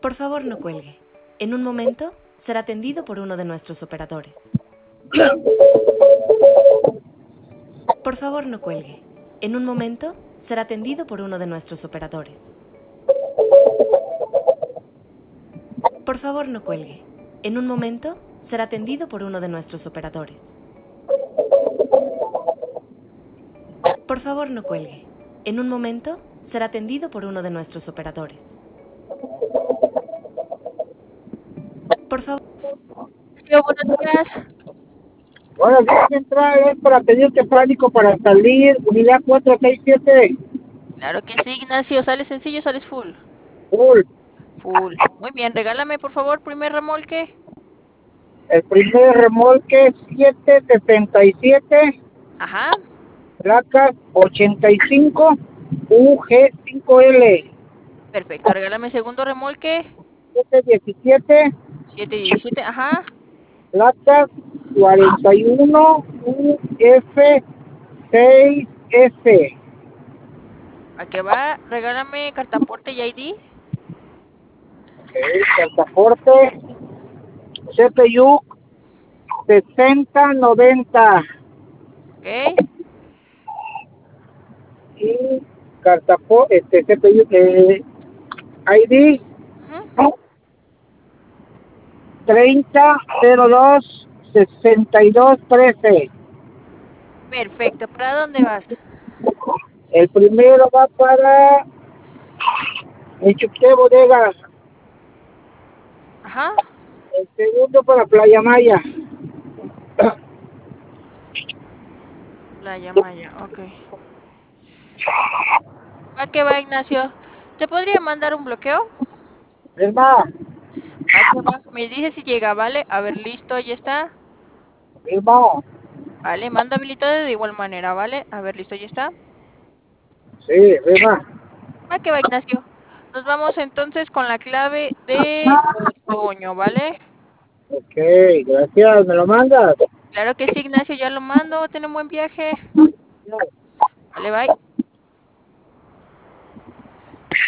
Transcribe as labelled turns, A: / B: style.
A: Por favor, no cuelgue. En un momento será atendido por uno de nuestros operadores. Por favor, no cuelgue. En un momento será atendido por uno de nuestros operadores. Por favor, no cuelgue. En un momento será atendido por uno de nuestros operadores. Por favor, no cuelgue. En un momento será atendido por uno de nuestros operadores. Por favor.
B: Sí, buenos días.
C: Buenos días, Central, es para pedirte pánico para salir, unidad 467,
B: Claro que sí, Ignacio. ¿Sales sencillo o sales full?
C: full.
B: Full. Muy bien, regálame por favor primer remolque.
C: El primer remolque 767,
B: Ajá.
C: placas 85, UG5L,
B: Perfecto, regálame segundo remolque.
C: 717,
B: 717, ajá.
C: placas 41, UF6F.
B: ¿A qué va? Regálame cartaporte y ID.
C: Pasaporte, CPU 6090.
B: Ok.
C: Y CPU, ID
B: Ujú.
C: 3002-6213.
B: Perfecto, ¿para dónde vas?
C: El primero va para el Chuqué Bodega,
B: Ajá.
C: el segundo para Playa Maya.
B: Playa Maya, ok. ¿A qué va, Ignacio? ¿Te podría mandar un bloqueo?
C: Es más,
B: ¿A qué va? Me dice si llega, ¿vale? A ver, listo, ya está.
C: es más.
B: Vale, mando habilitado de igual manera, ¿vale? A ver, listo, ya está.
C: Sí, es más.
B: ¿A qué va, Ignacio? Nos vamos entonces con la clave de otoño, ¿vale?
C: Ok, gracias, ¿me lo mandas?
B: Claro que sí, Ignacio, ya lo mando. Ten un buen viaje. Vale, bye.